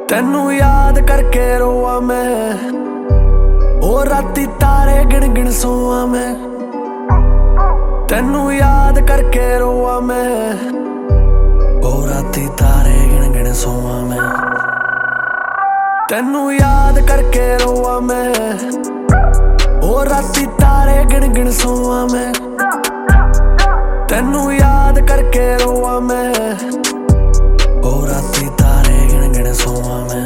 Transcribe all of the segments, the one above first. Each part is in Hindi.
तेनू याद करके रोआ मैं, ओ राती तारे गिन गिन सोआ मैं। तेनू याद करके रोआ मैं, ओ राती तारे गिन गिन सोआ मैं। तेनू याद करके रोआ मैं, ओ राती तारे गिन गिन सोआ मैं। तेनू याद करके रोआ मैं, ओ राती तारे गिन गिन सोआ मैं।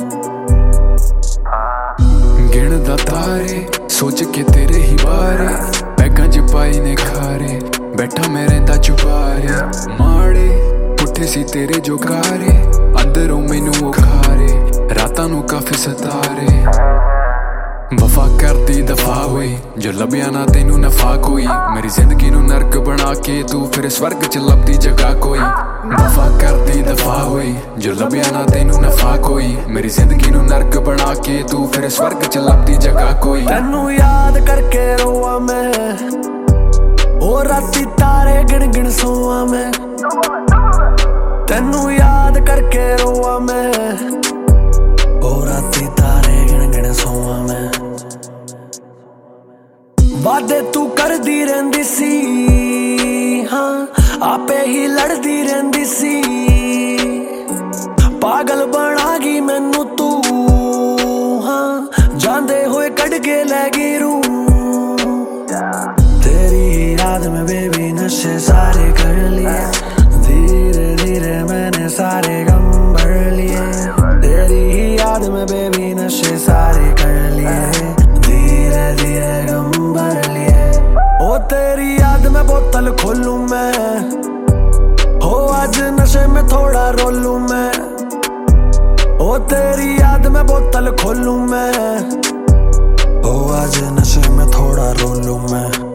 गिनदा तारे सोच के तेरे ही बारे, पैगां च पाई ने खारे, बैठा मैं रहिंदा चुबारे। माड़े पुट्ठे सी तेरे जो गारे, अंदरों मैनू उखारे, रातां नू काफी सतारे। वफा करदी दफा होई, जो लभ्या ना तेनू नफा कोई, मेरी जिंदगी नू नरक बना के तू फिर स्वर्ग च लभदी जगह कोई। वफा करदी दफा होई, जो लभ्या ना तेनू नफा कोई, मेरी जिंदगी नू नरक बना के तू फिर स्वर्ग च लभदी जगह कोई। तेनू याद करके रोआ मैं, ओ राती तारे गिन गिन सोआ मैं। तेनू याद करके रोआ मैं, ओ राती तारे गिन गिन सोआ मैं। वादे तू करदी रहिंदी सी, हाँ आपे ही लड़दी रहिंदी सी। पागल बना गई मैनू तू, हाँ जांदे होए कड़ के लै गई रूह। तेरी याद में बेबी नशे सारे कर लिए, धीरे धीरे मैंने सारे गम भर लिए। तेरी ही याद में बेबी नशे सारे कर लिए, धीरे धीरे गम भर लिए। ओ तेरी याद में बोतल खोलूं मैं, हो आज नशे में थोड़ा रोलूं मैं। ओ तेरी याद में बोतल खोलूं मैं, हो आज नशे में थोड़ा रोलूं मैं।